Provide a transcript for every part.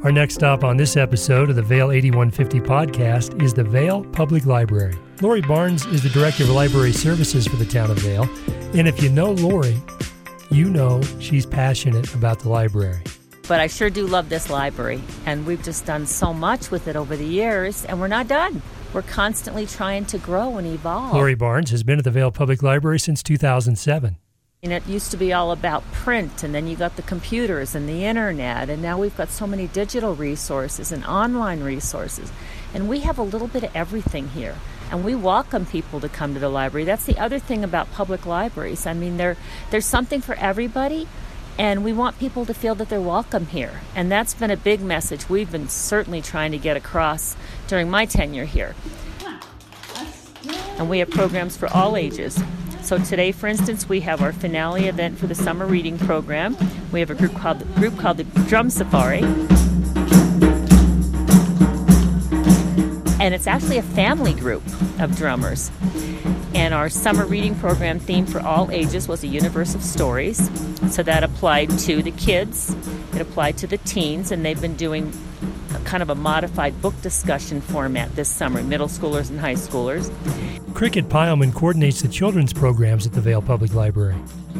Our next stop on this episode of the Vail 8150 podcast is the Vail Public Library. Lori Barnes is the Director of Library Services for the town of Vail. And if you know Lori, you know she's passionate about the library. But I sure do love this library, and we've just done so much with it over the years, and we're not done. We're constantly trying to grow and evolve. Lori Barnes has been at the Vail Public Library since 2007. And it used to be all about print, and then you got the computers and the internet, and now we've got so many digital resources and online resources. And we have a little bit of everything here, and we welcome people to come to the library. That's the other thing about public libraries. I mean, there's something for everybody, and we want people to feel that they're welcome here. And that's been a big message we've been certainly trying to get across during my tenure here. And we have programs for all ages. So today, for instance, we have our finale event for the summer reading program. We have a group called the Drum Safari. And it's actually a family group of drummers. And our summer reading program theme for all ages was a universe of stories. So that applied to the kids, it applied to the teens, and they've been doing kind of a modified book discussion format this summer, middle schoolers and high schoolers. Cricket Pileman coordinates the children's programs at the Vail Public Library.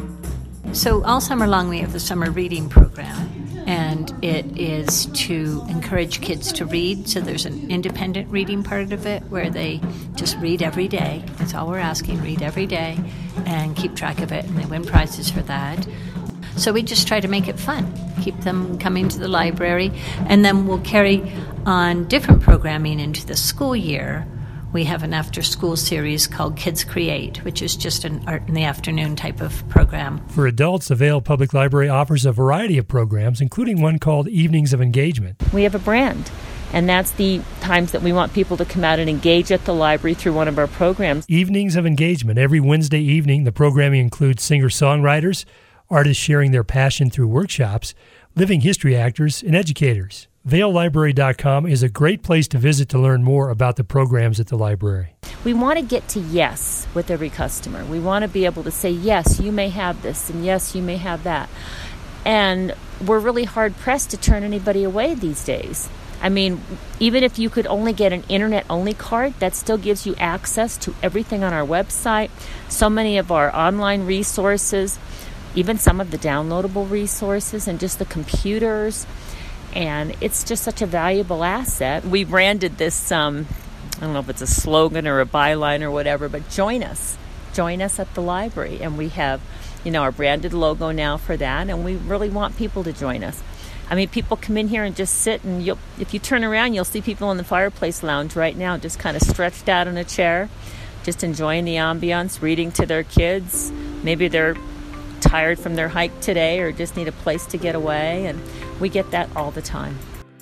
So all summer long we have the summer reading program, and it is to encourage kids to read. So there's an independent reading part of it where they just read every day. That's all we're asking, read every day and keep track of it, and they win prizes for that. So we just try to make it fun, keep them coming to the library, and then we'll carry on different programming into the school year. We have an after-school series called Kids Create, which is just an art in the afternoon type of program. For adults, the Vail Public Library offers a variety of programs, including one called Evenings of Engagement. We have a brand, and that's the times that we want people to come out and engage at the library through one of our programs. Evenings of Engagement. Every Wednesday evening, the programming includes singer-songwriters, artists sharing their passion through workshops, living history actors, and educators. VailLibrary.com is a great place to visit to learn more about the programs at the library. We want to get to yes with every customer. We want to be able to say, yes, you may have this, and yes, you may have that. And we're really hard-pressed to turn anybody away these days. I mean, even if you could only get an internet-only card, that still gives you access to everything on our website, so many of our online resources, even some of the downloadable resources, and just the computers. And it's just such a valuable asset. We branded this, I don't know if it's a slogan or a byline or whatever, but join us. Join us at the library. And we have, our branded logo now for that, and we really want people to join us. I mean, people come in here and just sit, and if you turn around, you'll see people in the fireplace lounge right now, just kind of stretched out in a chair, just enjoying the ambiance, reading to their kids. Maybe they're tired from their hike today or just need a place to get away, and we get that all the time.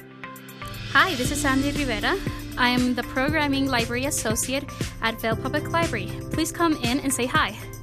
Hi, this is Sandy Rivera. I am the Programming Library Associate at Vail Public Library. Please come in and say hi.